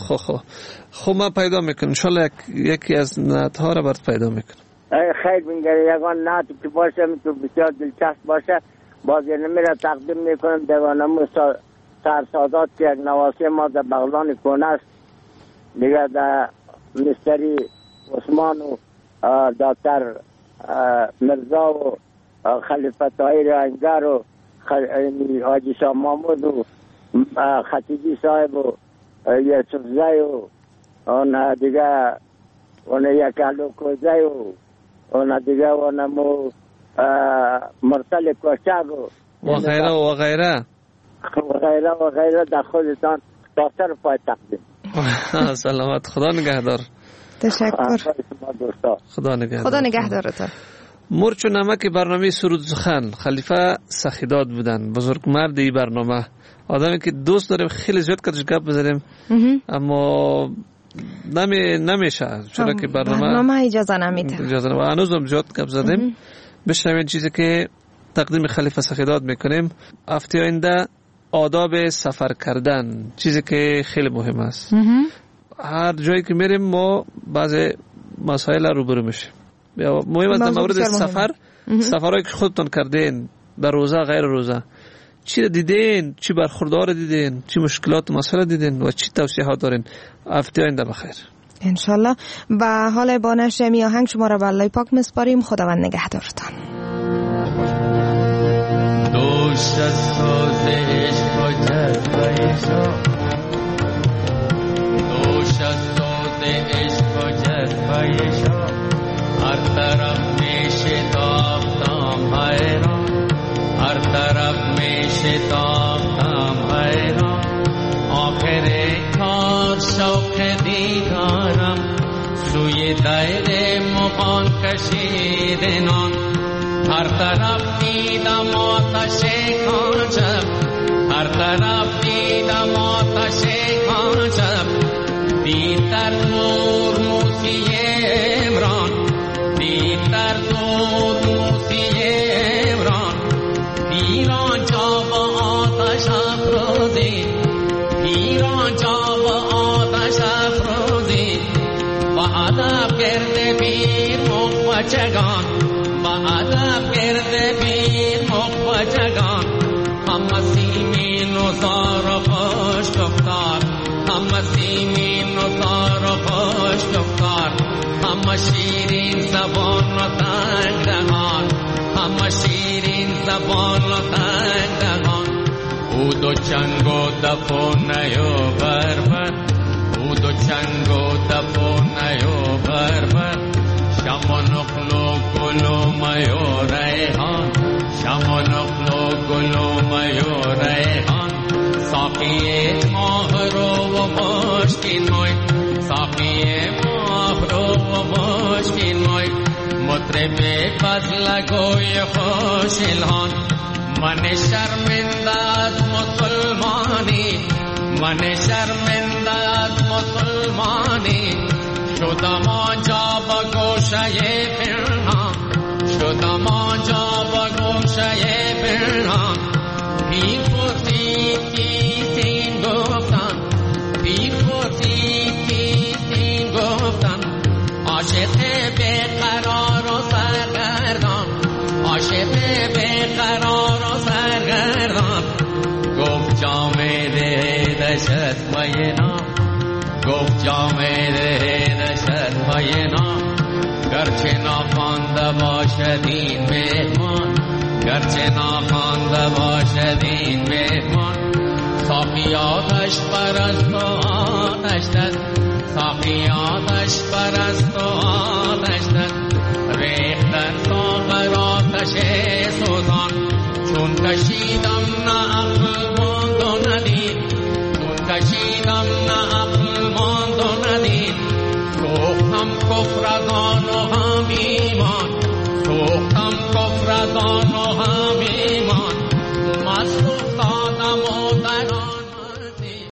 خب ما پیدا میکنم انشالله یکی از نعتها را برات پیدا میکنم. خیلی بینگره یکان نعتی که باشه تو بسیار دلچسب باشه باز یه نمیره تقدیم میکنم. دیوانمو سرسادات که یک نواسی ما در بغلان کونه است دیگه، در مستری عثمان و دکتر مرزا و خلیفه طاهر انگر و حاجی شاه محمود و خطیبی صاحب و یوسف زی و اون دیگه اون یک علوکوزی و اون دیگه اونمو مرسل کوچک و غیره و غیره و غیره در خودتان داستر پای تقدیم. سلامت، خدا نگهدار. تشکر. خدا نگهدارتان. مرچ و نمک برنامه سرود سخن خلیفه سخیداد بودن، بزرگ مرد این برنامه، آدمی که دوست داریم خیلی زیاد کدش گپ بزنیم اما نمیشه چرا که برنامه اجازه نمیده. و هنوزم زیاد گپ زدیم. بشنوین چیزی که تقدیم خلیفه سخیداد میکنیم. هفته آینده آداب سفر کردن، چیزی که خیلی مهم است. هر جایی که میریم ما بعض مسائل روبرو میشیم. مهم است در مورد سفرهایی که خودتون کردین، در روزه غیر روزه، چی دیدین، چی برخوردار دیدین، چی مشکلات و مسائل دیدین و چی توصیحات دارین. هفته آینده بخیر انشالله. و حال با نشر می آهنگ شما را به الله پاک میسپاریم. خداوند نگهدارتان. دوش از ساز عشق و جذبه‌شا، دوش از ساز عشق و جذبه‌شا، هر طرف میشتافتم حیران، هر طرف میشتافتم حیران. آخر کار شوق دیدارم سوی دیر مغان کشیدنان، هر طرف دیدم آتش کاجب، هر طرف دیدم آتش کاجب. دید در نور موسی عمران، دید در نور موسی عمران. پیران جا با آتش افروزی، پیران جا با آتش افروزی. با ادب گرد پیر مخوچگان، با ادب گرد پیر مخوچگان. همه سیمین و زار و خوش گفتار، همه سیمین و زار و خوش گفتار. همه شیرین زبان و تنگ دهان، همه شیرین زبان و تنگ دهان. او دو چنگ و دف و نیو بربر، او دو چنگ و دف و نیو بربر. شم و نخل و گل و می و ریحان، شم و نخل و گل و می و ریحان. ساقی ماه رو و مشکین موی، ساقی ماه رو و مشکین موی. مطرب فضل گوی خوش الهان، من شرمنده از مسلمانی، من شرمنده از مسلمانی. شدم آنجا با گوشه پنهان شدم آنجا با گوشه پنهان پیر پرسید کیستین گفتم پیر پرسید کیستین گفتم عاشق بیقرار و سرگردان عاشق بیقرار و سرگردان گفت جامعه دشت مینا گفت جامعه دشت مینا گرچه ناخوانده باشد این مهمان گرچه ناخوانده باشد این مهمان ساقی آتش پرست و آتش دست ساقی آتش پرست و آتش دست ریختن ساغر آتش سوزان چون کشیدم نه عقل ماند و ندید چون کشیدم نه عقل ماند و ندید سوختم کفر از آن و